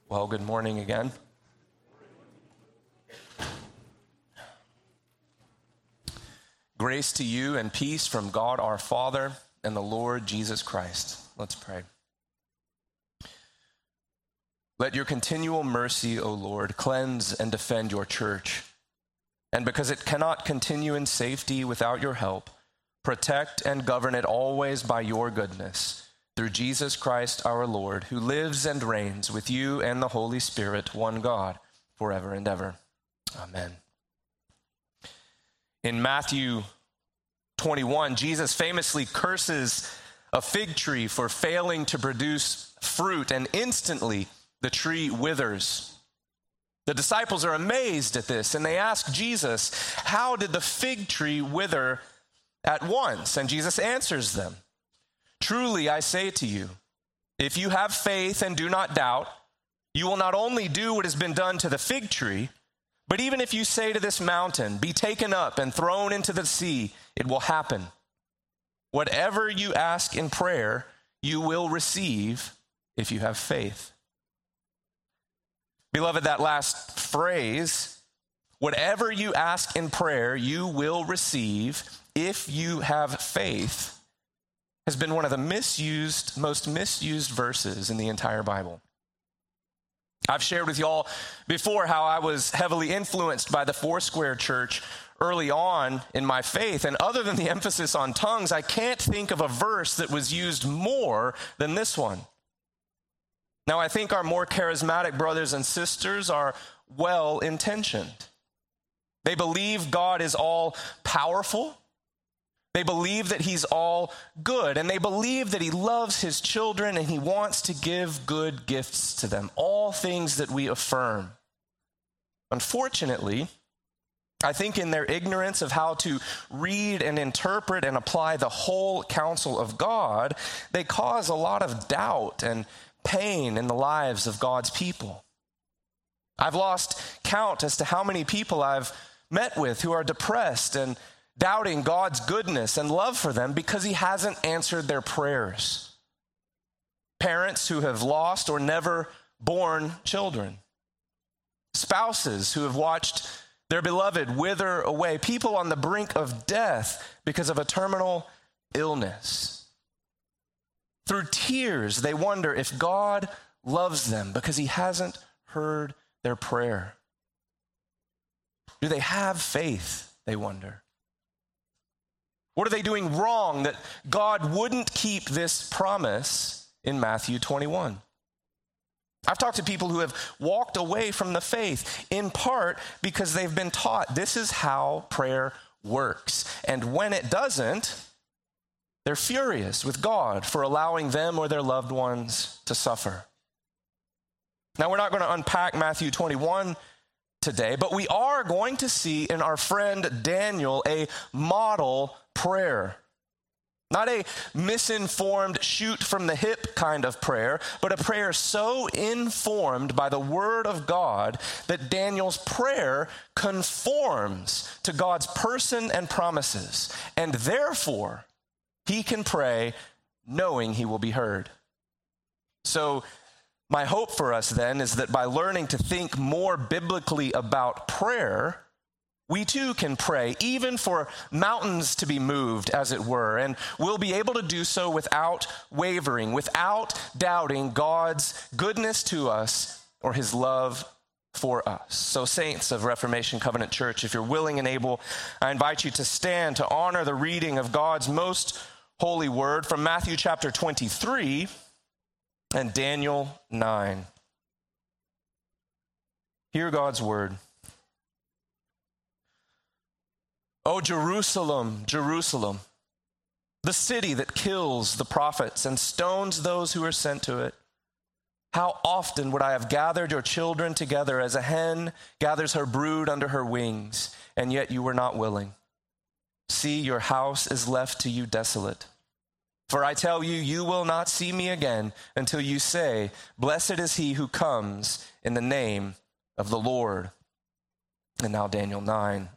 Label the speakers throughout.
Speaker 1: Well, good morning again. Grace to you and peace from God our Father and the Lord Jesus Christ. Let's pray. Let your continual mercy, O Lord, cleanse and defend your church. And because it cannot continue in safety without your help, protect and govern it always by your goodness, through Jesus Christ our Lord, who lives and reigns with you and the Holy Spirit, one God, forever and ever. Amen. In Matthew 21, Jesus famously curses a fig tree for failing to produce fruit, and instantly the tree withers. The disciples are amazed at this, and they ask Jesus, how did the fig tree wither at once? And Jesus answers them, truly I say to you, if you have faith and do not doubt, you will not only do what has been done to the fig tree, but even if you say to this mountain, be taken up and thrown into the sea, it will happen. Whatever you ask in prayer, you will receive if you have faith. Beloved, that last phrase, whatever you ask in prayer, you will receive if you have faith, has been one of the most misused verses in the entire Bible. I've shared with y'all before how I was heavily influenced by the Foursquare Church early on in my faith, and other than the emphasis on tongues, I can't think of a verse that was used more than this one. Now, I think our more charismatic brothers and sisters are well-intentioned. They believe God is all powerful. They believe that he's all good, and they believe that he loves his children and he wants to give good gifts to them, all things that we affirm. Unfortunately, I think in their ignorance of how to read and interpret and apply the whole counsel of God, they cause a lot of doubt and pain in the lives of God's people. I've lost count as to how many people I've met with who are depressed and doubting God's goodness and love for them because he hasn't answered their prayers. Parents who have lost or never born children. Spouses who have watched their beloved wither away. People on the brink of death because of a terminal illness. Through tears, they wonder if God loves them because he hasn't heard their prayer. Do they have faith, they wonder? What are they doing wrong that God wouldn't keep this promise in Matthew 21? I've talked to people who have walked away from the faith, in part because they've been taught this is how prayer works. And when it doesn't, they're furious with God for allowing them or their loved ones to suffer. Now, we're not going to unpack Matthew 21 today, but we are going to see in our friend Daniel a model prayer. Not a misinformed, shoot from the hip kind of prayer, but a prayer so informed by the word of God that Daniel's prayer conforms to God's person and promises, and therefore he can pray knowing he will be heard. So my hope for us then is that by learning to think more biblically about prayer, we too can pray, even for mountains to be moved, as it were, and we'll be able to do so without wavering, without doubting God's goodness to us or his love for us. So saints of Reformation Covenant Church, if you're willing and able, I invite you to stand to honor the reading of God's most holy word from Matthew chapter 23 and Daniel 9. Hear God's word. O Jerusalem, Jerusalem, the city that kills the prophets and stones those who are sent to it. How often would I have gathered your children together as a hen gathers her brood under her wings, and yet you were not willing. See, your house is left to you desolate. For I tell you, you will not see me again until you say, blessed is he who comes in the name of the Lord. And now Daniel 9.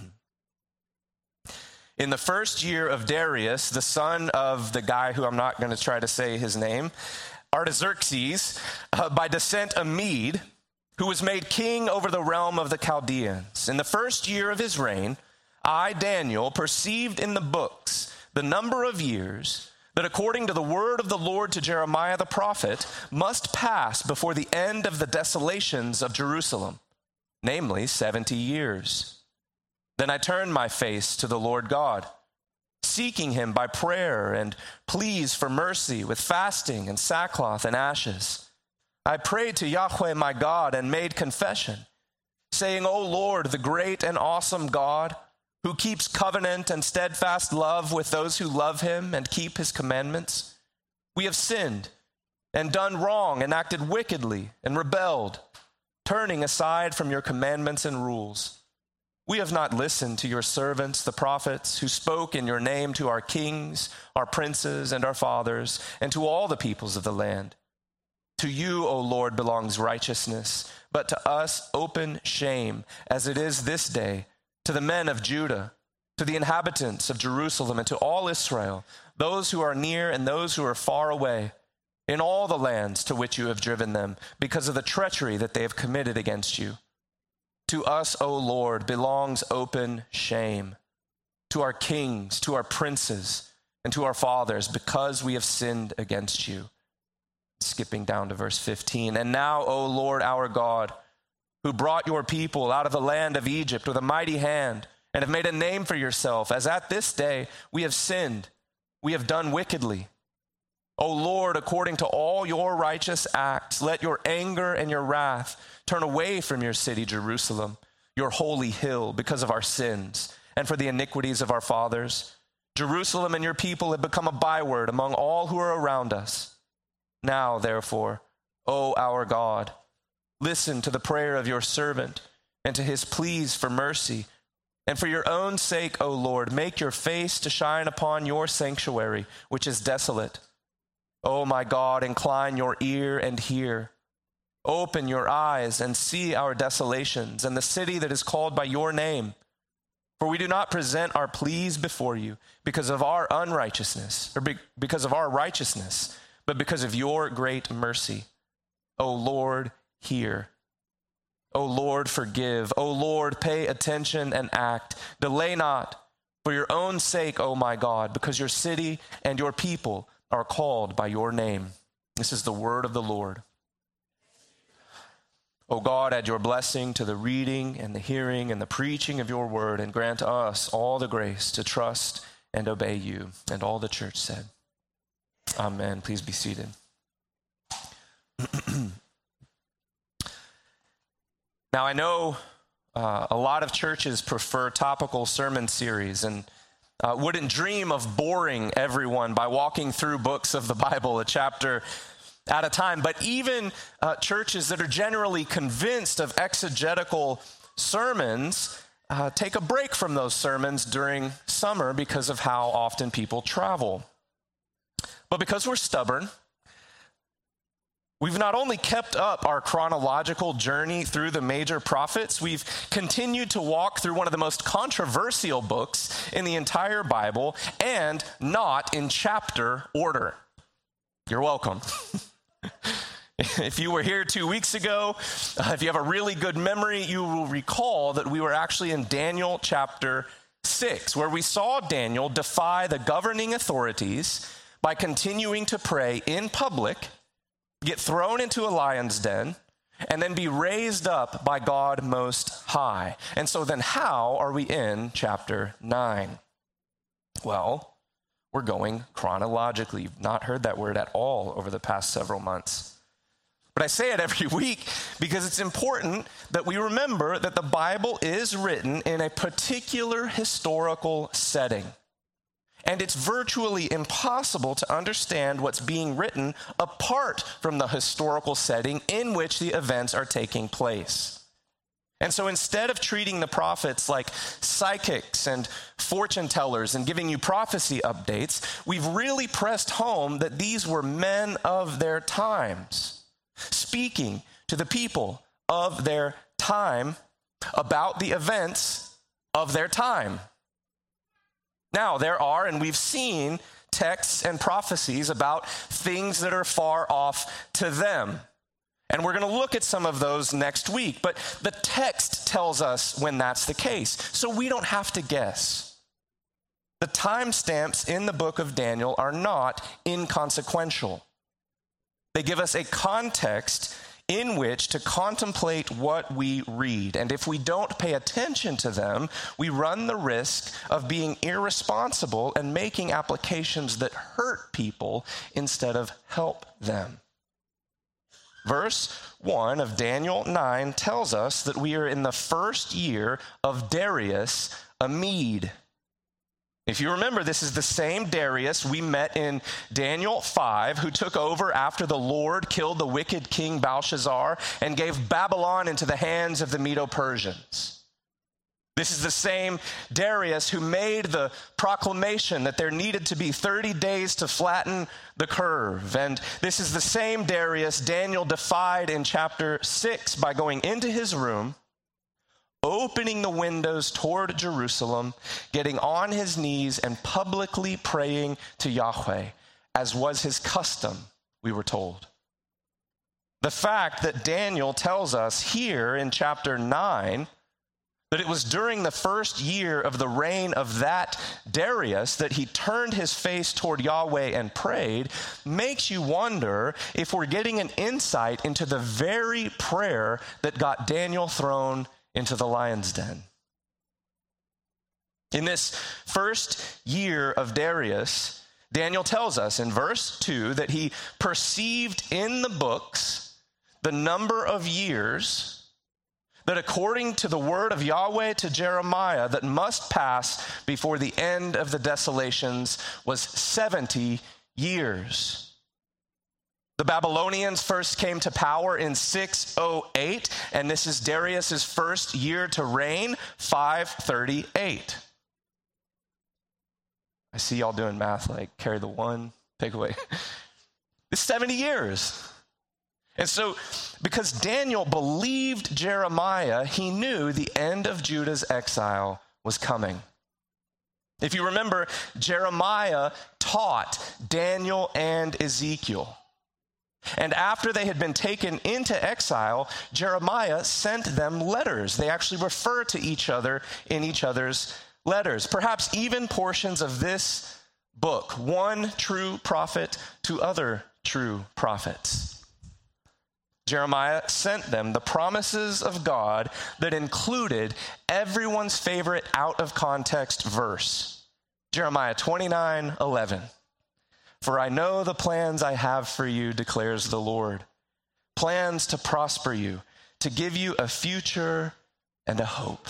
Speaker 1: In the first year of Darius, the son of the guy who I'm not going to try to say his name, Artaxerxes, by descent a Mede, who was made king over the realm of the Chaldeans. In the first year of his reign, I, Daniel, perceived in the books the number of years that according to the word of the Lord to Jeremiah the prophet must pass before the end of the desolations of Jerusalem, namely 70 years. Then I turned my face to the Lord God, seeking him by prayer and pleas for mercy with fasting and sackcloth and ashes. I prayed to Yahweh my God and made confession, saying, O Lord, the great and awesome God, who keeps covenant and steadfast love with those who love him and keep his commandments, we have sinned and done wrong and acted wickedly and rebelled, turning aside from your commandments and rules. We have not listened to your servants, the prophets, who spoke in your name to our kings, our princes, and our fathers, and to all the peoples of the land. To you, O Lord, belongs righteousness, but to us open shame, as it is this day, to the men of Judah, to the inhabitants of Jerusalem, and to all Israel, those who are near and those who are far away, in all the lands to which you have driven them, because of the treachery that they have committed against you. To us, O Lord, belongs open shame, to our kings, to our princes, and to our fathers, because we have sinned against you. Skipping down to verse 15. And now, O Lord, our God, who brought your people out of the land of Egypt with a mighty hand, and have made a name for yourself, as at this day we have sinned, we have done wickedly. O Lord, according to all your righteous acts, let your anger and your wrath turn away from your city, Jerusalem, your holy hill, because of our sins and for the iniquities of our fathers. Jerusalem and your people have become a byword among all who are around us. Now, therefore, O our God, listen to the prayer of your servant and to his pleas for mercy. And for your own sake, O Lord, make your face to shine upon your sanctuary, which is desolate. O my God, incline your ear and hear. Open your eyes and see our desolations and the city that is called by your name. For we do not present our pleas before you because of our unrighteousness, or because of our righteousness, but because of your great mercy. O Lord, hear. O Lord, forgive. O Lord, pay attention and act. Delay not for your own sake, O my God, because your city and your people are called by your name. This is the word of the Lord. O God, add your blessing to the reading and the hearing and the preaching of your word, and grant us all the grace to trust and obey you. And all the church said, Amen. Please be seated. Now, I know a lot of churches prefer topical sermon series and wouldn't dream of boring everyone by walking through books of the Bible a chapter at a time. But even churches that are generally convinced of exegetical sermons take a break from those sermons during summer because of how often people travel. But because we're stubborn, we've not only kept up our chronological journey through the major prophets, we've continued to walk through one of the most controversial books in the entire Bible, and not in chapter order. You're welcome. If you were here 2 weeks ago, if you have a really good memory, you will recall that we were actually in Daniel chapter 6, where we saw Daniel defy the governing authorities by continuing to pray in public, get thrown into a lion's den, and then be raised up by God Most High. And so then how are we in chapter 9? Well, we're going chronologically. You've not heard that word at all over the past several months. But I say it every week because it's important that we remember that the Bible is written in a particular historical setting. And it's virtually impossible to understand what's being written apart from the historical setting in which the events are taking place. And so instead of treating the prophets like psychics and fortune tellers and giving you prophecy updates, we've really pressed home that these were men of their times, speaking to the people of their time about the events of their time. Now, there are, and we've seen, texts and prophecies about things that are far off to them. And we're going to look at some of those next week. But the text tells us when that's the case, so we don't have to guess. The timestamps in the book of Daniel are not inconsequential. They give us a context in which to contemplate what we read. And if we don't pay attention to them, we run the risk of being irresponsible and making applications that hurt people instead of help them. Verse 1 of Daniel 9 tells us that we are in the first year of Darius, a Mede. If you remember, this is the same Darius we met in Daniel 5, who took over after the Lord killed the wicked king Belshazzar and gave Babylon into the hands of the Medo-Persians. This is the same Darius who made the proclamation that there needed to be 30 days to flatten the curve. And this is the same Darius Daniel defied in chapter 6 by going into his room, opening the windows toward Jerusalem, getting on his knees and publicly praying to Yahweh, as was his custom, we were told. The fact that Daniel tells us here in chapter 9 that it was during the first year of the reign of that Darius that he turned his face toward Yahweh and prayed, makes you wonder if we're getting an insight into the very prayer that got Daniel thrown into the lion's den. In this first year of Darius, Daniel tells us in verse 2 that he perceived in the books the number of years that according to the word of Yahweh to Jeremiah that must pass before the end of the desolations was 70 years. The Babylonians first came to power in 608, and this is Darius's first year to reign, 538. I see y'all doing math like carry the one, take away. It's 70 years. And so, because Daniel believed Jeremiah, he knew the end of Judah's exile was coming. If you remember, Jeremiah taught Daniel and Ezekiel. And after they had been taken into exile, Jeremiah sent them letters. They actually refer to each other in each other's letters. Perhaps even portions of this book, one true prophet to other true prophets. Jeremiah sent them the promises of God that included everyone's favorite out-of-context verse. Jeremiah 29:11. For I know the plans I have for you, declares the Lord. Plans to prosper you, to give you a future and a hope.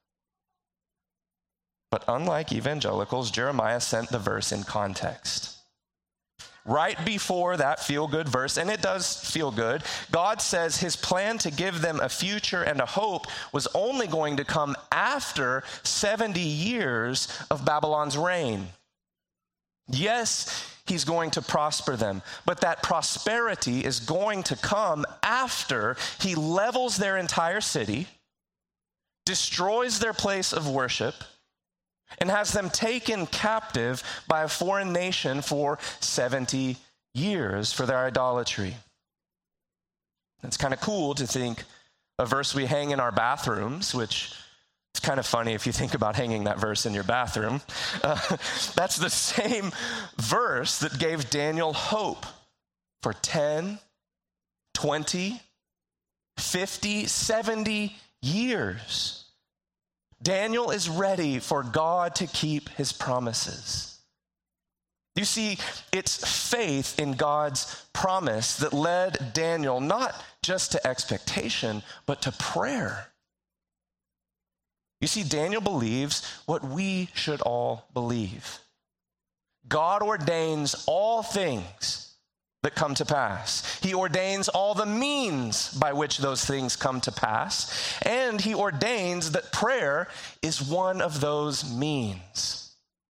Speaker 1: But unlike evangelicals, Jeremiah sent the verse in context. Right before that feel-good verse, and it does feel good, God says his plan to give them a future and a hope was only going to come after 70 years of Babylon's reign. Yes, he's going to prosper them, but that prosperity is going to come after he levels their entire city, destroys their place of worship, and has them taken captive by a foreign nation for 70 years for their idolatry. It's kind of cool to think a verse we hang in our bathrooms, which is kind of funny if you think about hanging that verse in your bathroom. That's the same verse that gave Daniel hope for 10, 20, 50, 70 years. Daniel is ready for God to keep his promises. You see, it's faith in God's promise that led Daniel not just to expectation, but to prayer. You see, Daniel believes what we should all believe. God ordains all things that come to pass. He ordains all the means by which those things come to pass, and he ordains that prayer is one of those means.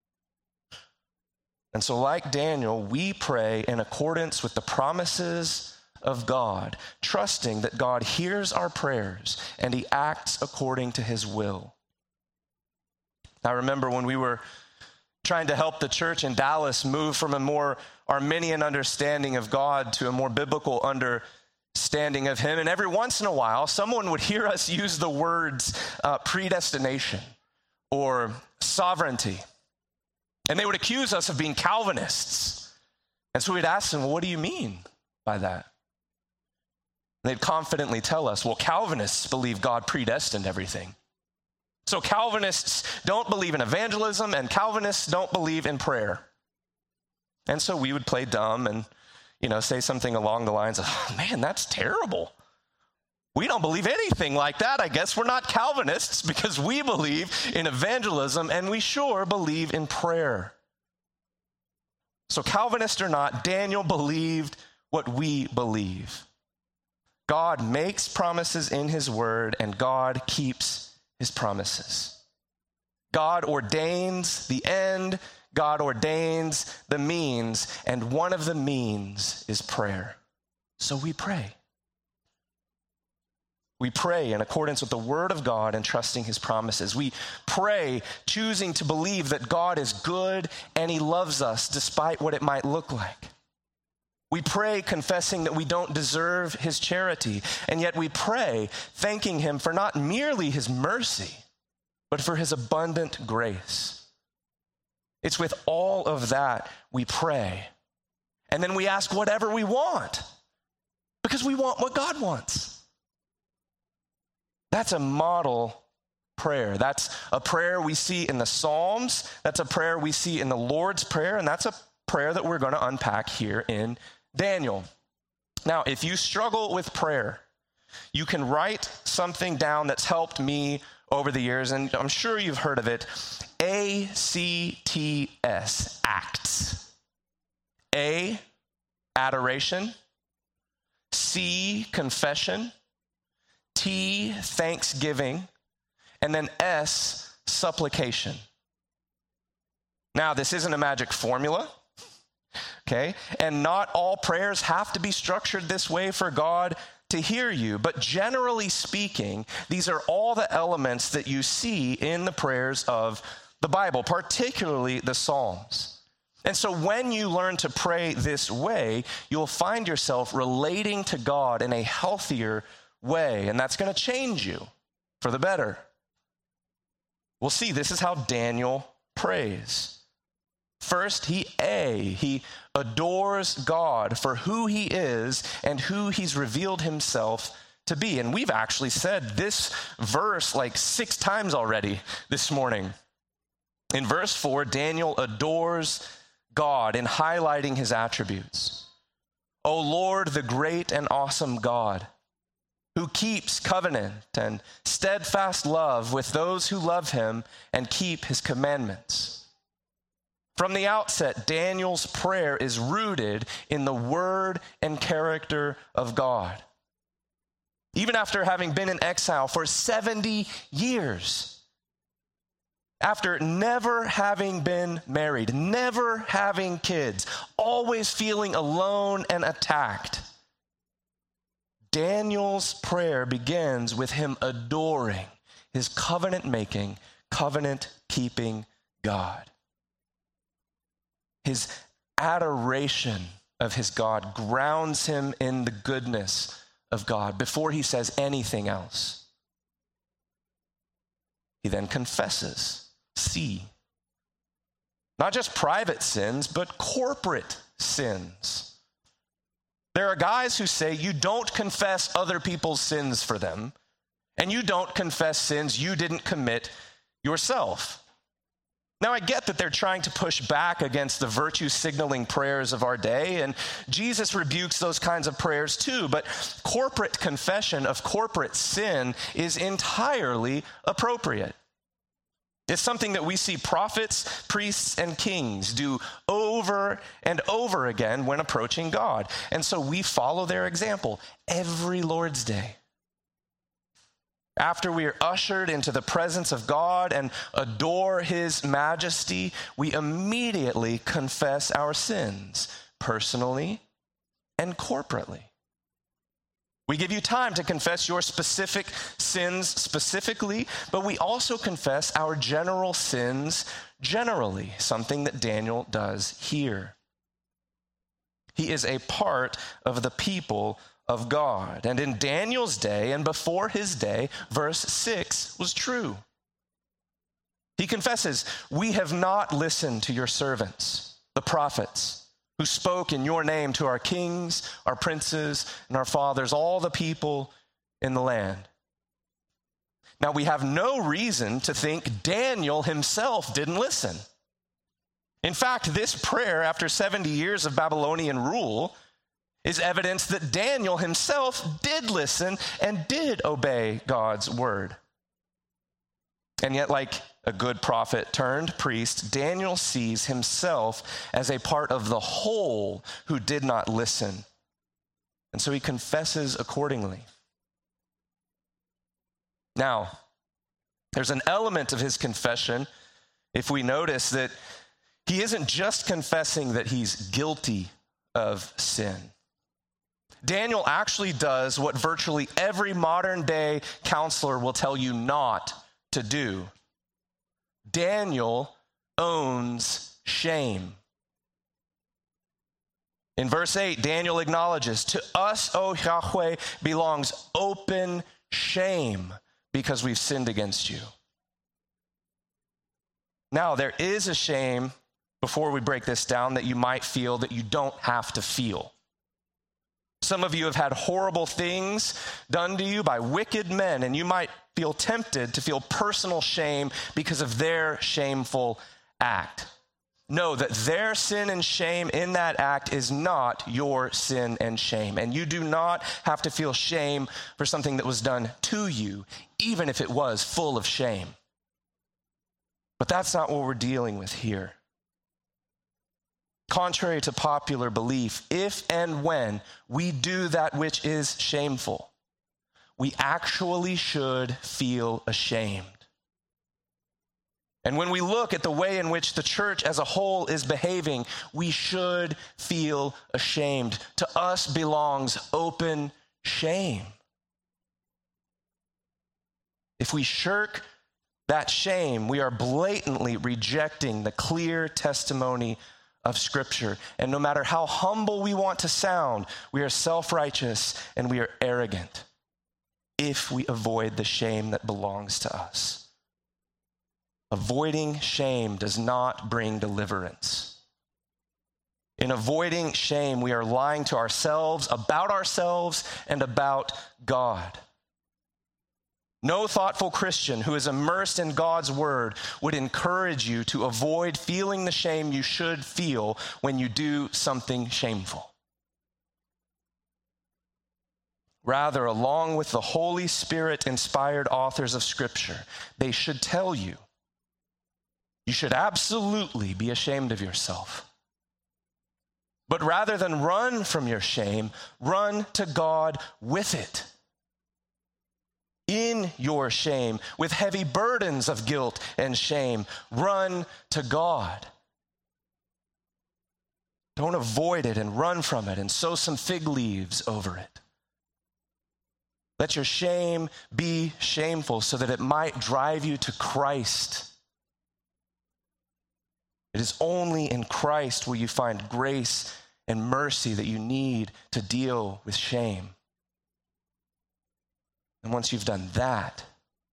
Speaker 1: And so like Daniel, we pray in accordance with the promises of God, trusting that God hears our prayers and he acts according to his will. I remember when we were trying to help the church in Dallas move from a more Arminian understanding of God to a more biblical understanding of him. And every once in a while, someone would hear us use the words predestination or sovereignty. And they would accuse us of being Calvinists. And so we'd ask them, well, what do you mean by that? And they'd confidently tell us, well, Calvinists believe God predestined everything. So Calvinists don't believe in evangelism, and Calvinists don't believe in prayer. And so we would play dumb and, say something along the lines of, oh, man, that's terrible. We don't believe anything like that. I guess we're not Calvinists because we believe in evangelism and we sure believe in prayer. So Calvinist or not, Daniel believed what we believe. God makes promises in his word and God keeps his promises. God ordains the end, God ordains the means, and one of the means is prayer. So we pray. We pray in accordance with the word of God and trusting his promises. We pray choosing to believe that God is good and he loves us despite what it might look like. We pray confessing that we don't deserve his charity, and yet we pray thanking him for not merely his mercy, but for his abundant grace. It's with all of that we pray. And then we ask whatever we want, because we want what God wants. That's a model prayer. That's a prayer we see in the Psalms. That's a prayer we see in the Lord's Prayer, and that's a prayer that we're going to unpack here in Daniel. Now, if you struggle with prayer, you can write something down that's helped me over the years, and I'm sure you've heard of it. ACTS, ACTS. A, adoration. C, confession. T, thanksgiving. And then S, supplication. Now, this isn't a magic formula. Okay, and not all prayers have to be structured this way for God to hear you. But generally speaking, these are all the elements that you see in the prayers of the Bible, particularly the Psalms. And so when you learn to pray this way, you'll find yourself relating to God in a healthier way, and that's going to change you for the better. We'll see, this is how Daniel prays. First, he adores God for who he is and who he's revealed himself to be. And we've actually said this verse like 6 times already this morning. In verse 4, Daniel adores God in highlighting his attributes. O Lord, the great and awesome God, who keeps covenant and steadfast love with those who love him and keep his commandments. From the outset, Daniel's prayer is rooted in the word and character of God. Even after having been in exile for 70 years, after never having been married, never having kids, always feeling alone and attacked, Daniel's prayer begins with him adoring his covenant-making, covenant-keeping God. His adoration of his God grounds him in the goodness of God before he says anything else. He then confesses, not just private sins, but corporate sins. There are guys who say you don't confess other people's sins for them, and you don't confess sins you didn't commit yourself. Now, I get that they're trying to push back against the virtue-signaling prayers of our day, and Jesus rebukes those kinds of prayers too, but corporate confession of corporate sin is entirely appropriate. It's something that we see prophets, priests, and kings do over and over again when approaching God. And so we follow their example every Lord's Day. After we are ushered into the presence of God and adore his majesty, we immediately confess our sins, personally and corporately. We give you time to confess your specific sins specifically, but we also confess our general sins generally, something that Daniel does here. He is a part of the people of God. And in Daniel's day and before his day, verse 6 was true. He confesses, "We have not listened to your servants, the prophets, who spoke in your name to our kings, our princes, and our fathers, all the people in the land." Now, we have no reason to think Daniel himself didn't listen. In fact, this prayer after 70 years of Babylonian rule is evidence that Daniel himself did listen and did obey God's word. And yet, like a good prophet turned priest, Daniel sees himself as a part of the whole who did not listen. And so he confesses accordingly. Now, there's an element of his confession, if we notice, that he isn't just confessing that he's guilty of sin. Daniel actually does what virtually every modern day counselor will tell you not to do. Daniel owns shame. In verse 8, Daniel acknowledges, "To us, O Yahweh, belongs open shame because we've sinned against you." Now, there is a shame, before we break this down, that you might feel that you don't have to feel. Some of you have had horrible things done to you by wicked men, and you might feel tempted to feel personal shame because of their shameful act. Know that their sin and shame in that act is not your sin and shame, and you do not have to feel shame for something that was done to you, even if it was full of shame. But that's not what we're dealing with here. Contrary to popular belief, if and when we do that which is shameful, we actually should feel ashamed. And when we look at the way in which the church as a whole is behaving, we should feel ashamed. To us belongs open shame. If we shirk that shame, we are blatantly rejecting the clear testimony of Scripture. And no matter how humble we want to sound, we are self-righteous and we are arrogant if we avoid the shame that belongs to us. Avoiding shame does not bring deliverance. In avoiding shame, we are lying to ourselves and about God. No thoughtful Christian who is immersed in God's word would encourage you to avoid feeling the shame you should feel when you do something shameful. Rather, along with the Holy Spirit-inspired authors of Scripture, they should tell you, you should absolutely be ashamed of yourself. But rather than run from your shame, run to God with it. In your shame, with heavy burdens of guilt and shame, run to God. Don't avoid it and run from it and sow some fig leaves over it. Let your shame be shameful so that it might drive you to Christ. It is only in Christ will you find grace and mercy that you need to deal with shame. And once you've done that,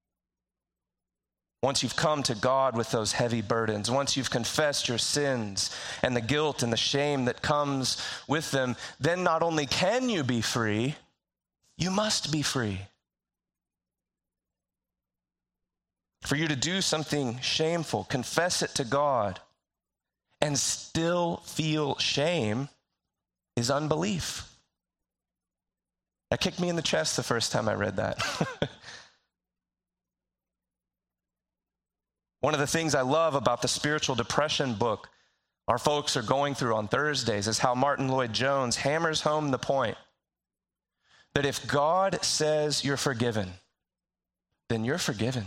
Speaker 1: once you've come to God with those heavy burdens, once you've confessed your sins and the guilt and the shame that comes with them, then not only can you be free, you must be free. For you to do something shameful, confess it to God, and still feel shame is unbelief. That kicked me in the chest the first time I read that. One of the things I love about the spiritual depression book our folks are going through on Thursdays is how Martin Lloyd-Jones hammers home the point that if God says you're forgiven, then you're forgiven.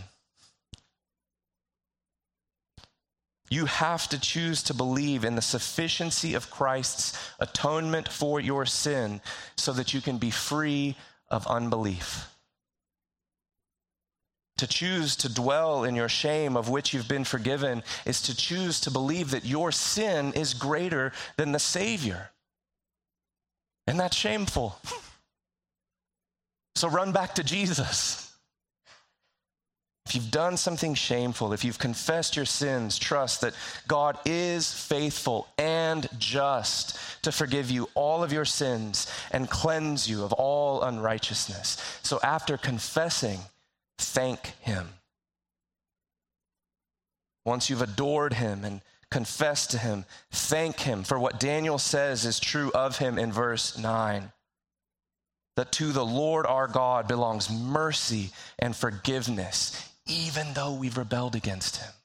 Speaker 1: You have to choose to believe in the sufficiency of Christ's atonement for your sin so that you can be free of unbelief. To choose to dwell in your shame of which you've been forgiven is to choose to believe that your sin is greater than the Savior. And that's shameful. So run back to Jesus. If you've done something shameful, if you've confessed your sins, trust that God is faithful and just to forgive you all of your sins and cleanse you of all unrighteousness. So after confessing, thank him. Once you've adored him and confessed to him, thank him for what Daniel says is true of him in verse 9. That to the Lord our God belongs mercy and forgiveness, even though we've rebelled against him.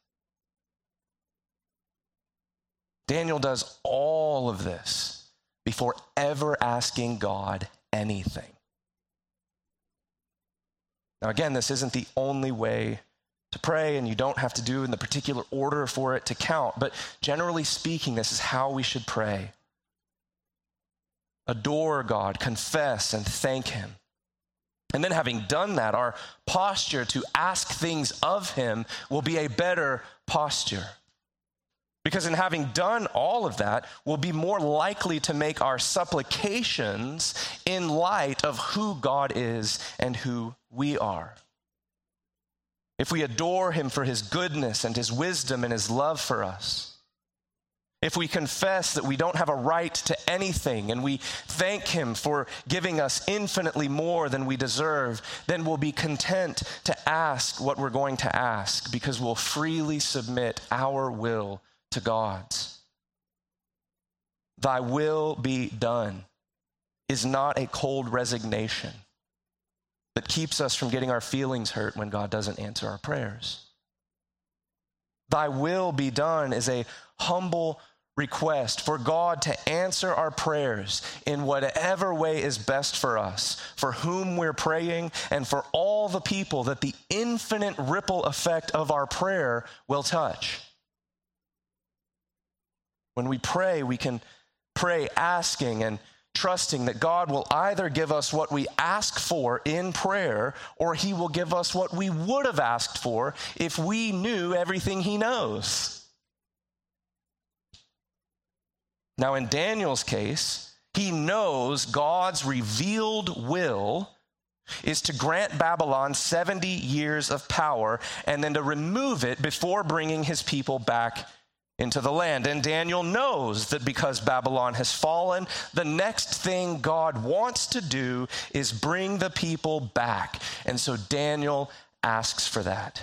Speaker 1: Daniel does all of this before ever asking God anything. Now, again, this isn't the only way to pray, and you don't have to do in the particular order for it to count, but generally speaking, this is how we should pray. Adore God, confess, and thank him. And then having done that, our posture to ask things of him will be a better posture. Because in having done all of that, we'll be more likely to make our supplications in light of who God is and who we are. If we adore him for his goodness and his wisdom and his love for us, if we confess that we don't have a right to anything and we thank him for giving us infinitely more than we deserve, then we'll be content to ask what we're going to ask because we'll freely submit our will to God's. Thy will be done is not a cold resignation that keeps us from getting our feelings hurt when God doesn't answer our prayers. Thy will be done is a humble request for God to answer our prayers in whatever way is best for us, for whom we're praying, and for all the people that the infinite ripple effect of our prayer will touch. When we pray, we can pray asking and trusting that God will either give us what we ask for in prayer, or he will give us what we would have asked for if we knew everything he knows. Now, in Daniel's case, he knows God's revealed will is to grant Babylon 70 years of power and then to remove it before bringing his people back into the land. And Daniel knows that because Babylon has fallen, the next thing God wants to do is bring the people back. And so Daniel asks for that.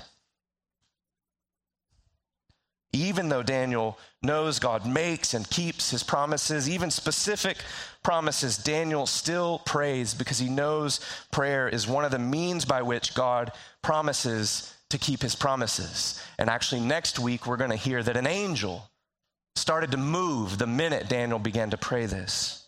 Speaker 1: Even though Daniel knows God makes and keeps his promises, even specific promises, Daniel still prays because he knows prayer is one of the means by which God promises to keep his promises. And actually next week we're going to hear that an angel started to move the minute Daniel began to pray this.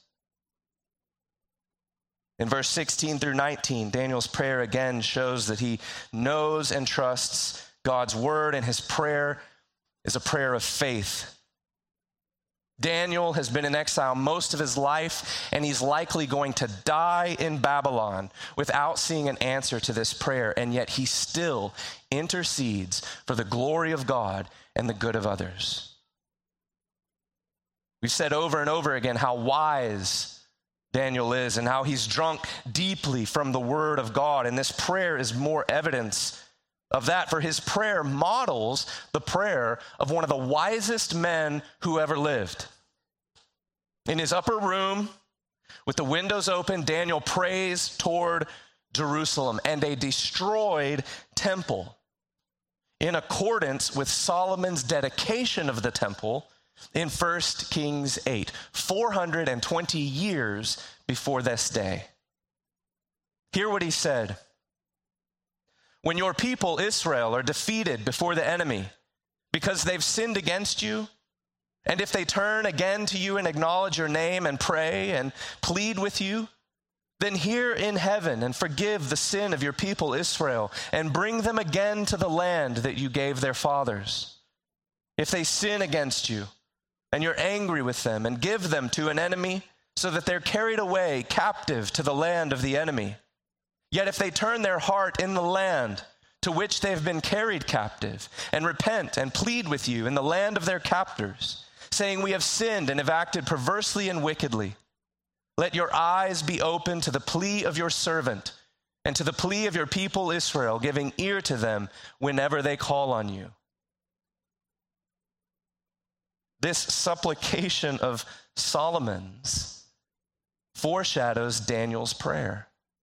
Speaker 1: In verse 16 through 19, Daniel's prayer again shows that he knows and trusts God's word, and his prayer is a prayer of faith. Daniel has been in exile most of his life, and he's likely going to die in Babylon without seeing an answer to this prayer, and yet he still intercedes for the glory of God and the good of others. We've said over and over again how wise Daniel is and how he's drunk deeply from the word of God, and this prayer is more evidence of that, for his prayer models the prayer of one of the wisest men who ever lived. In his upper room, with the windows open, Daniel prays toward Jerusalem and a destroyed temple in accordance with Solomon's dedication of the temple in 1 Kings 8, 420 years before this day. Hear what he said. When your people, Israel, are defeated before the enemy because they've sinned against you, and if they turn again to you and acknowledge your name and pray and plead with you, then hear in heaven and forgive the sin of your people, Israel, and bring them again to the land that you gave their fathers. If they sin against you and you're angry with them, and give them to an enemy so that they're carried away captive to the land of the enemy, yet if they turn their heart in the land to which they have been carried captive, and repent and plead with you in the land of their captors, saying, we have sinned and have acted perversely and wickedly. Let your eyes be open to the plea of your servant and to the plea of your people Israel, giving ear to them whenever they call on you. This supplication of Solomon's foreshadows Daniel's prayer.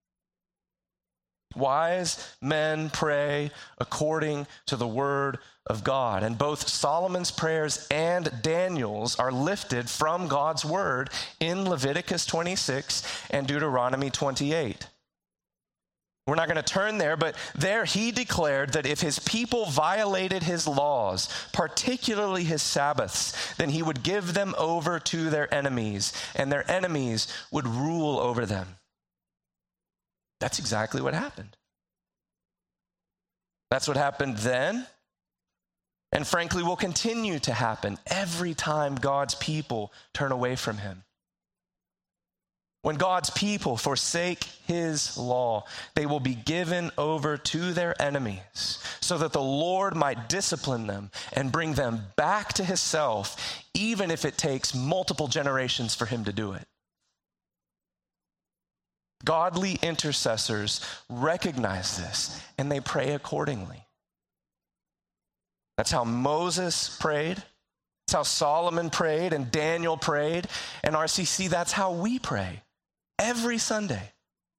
Speaker 1: Wise men pray according to the word of God. And both Solomon's prayers and Daniel's are lifted from God's word in Leviticus 26 and Deuteronomy 28. We're not going to turn there, but there he declared that if his people violated his laws, particularly his Sabbaths, then he would give them over to their enemies, and their enemies would rule over them. That's exactly what happened. That's what happened then, and frankly will continue to happen every time God's people turn away from him. When God's people forsake his law, they will be given over to their enemies so that the Lord might discipline them and bring them back to himself, even if it takes multiple generations for him to do it. Godly intercessors recognize this and they pray accordingly. That's how Moses prayed. That's how Solomon prayed and Daniel prayed. And RCC, that's how we pray every Sunday.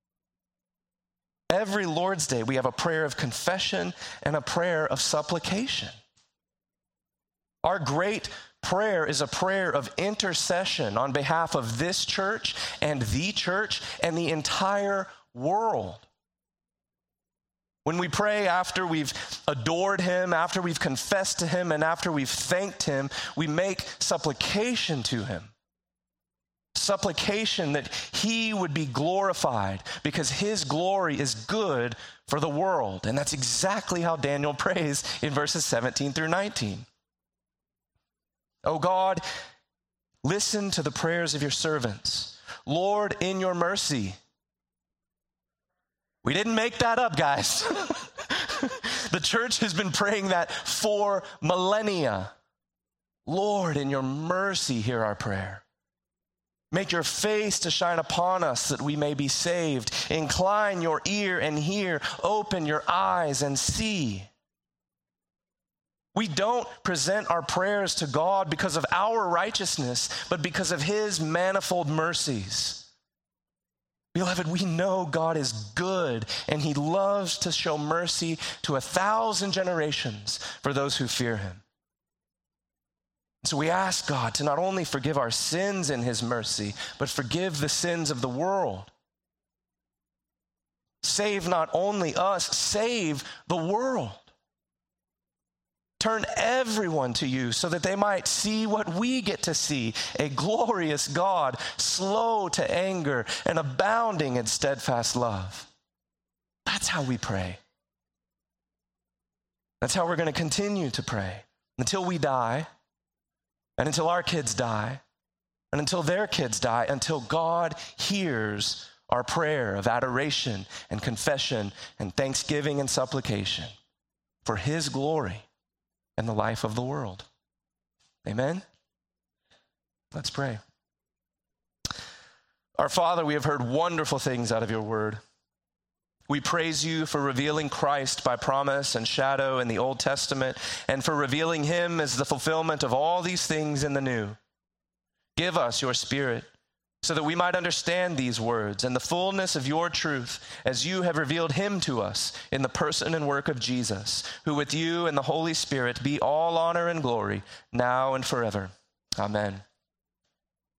Speaker 1: Every Lord's Day, we have a prayer of confession and a prayer of supplication. Our great prayer is a prayer of intercession on behalf of this church and the entire world. When we pray after we've adored him, after we've confessed to him, and after we've thanked him, we make supplication to him. Supplication that he would be glorified because his glory is good for the world. And that's exactly how Daniel prays in verses 17 through 19. Oh God, listen to the prayers of your servants. Lord, in your mercy. We didn't make that up, guys. The church has been praying that for millennia. Lord, in your mercy, hear our prayer. Make your face to shine upon us that we may be saved. Incline your ear and hear. Open your eyes and see. We don't present our prayers to God because of our righteousness, but because of his manifold mercies. Beloved, we know God is good and he loves to show mercy to 1,000 generations for those who fear him. So we ask God to not only forgive our sins in his mercy, but forgive the sins of the world. Save not only us, save the world. Turn everyone to you so that they might see what we get to see, a glorious God, slow to anger and abounding in steadfast love. That's how we pray. That's how we're going to continue to pray until we die. And until our kids die, and until their kids die, until God hears our prayer of adoration and confession and thanksgiving and supplication for his glory and the life of the world. Amen? Let's pray. Our Father, we have heard wonderful things out of your word. We praise you for revealing Christ by promise and shadow in the Old Testament, and for revealing him as the fulfillment of all these things in the New. Give us your Spirit so that we might understand these words and the fullness of your truth as you have revealed him to us in the person and work of Jesus, who with you and the Holy Spirit be all honor and glory now and forever. Amen.